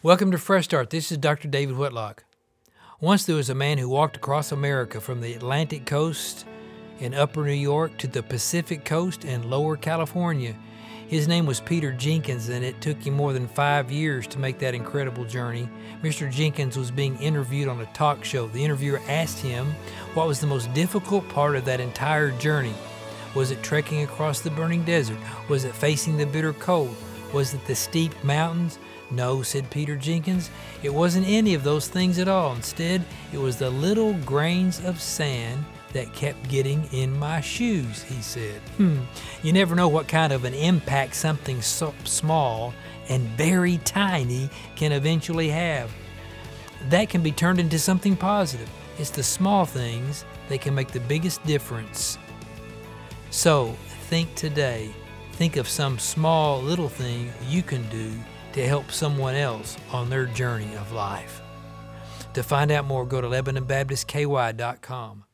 Welcome to Fresh Start. This is Dr. David Whitlock. Once there was a man who walked across America from the Atlantic coast in upper New York to the Pacific coast in lower California. His name was Peter Jenkins, and it took him more than 5 years to make that incredible journey. Mr. Jenkins was being interviewed on a talk show. The interviewer asked him what was the most difficult part of that entire journey. Was it trekking across the burning desert? Was it facing the bitter cold? Was it the steep mountains? No, said Peter Jenkins, it wasn't any of those things at all. Instead, it was the little grains of sand that kept getting in my shoes, he said. You never know what kind of an impact something so small and very tiny can eventually have. That can be turned into something positive. It's the small things that can make the biggest difference. So, think today. Think of some small little thing you can do to help someone else on their journey of life. To find out more, go to LebanonBaptistKY.com.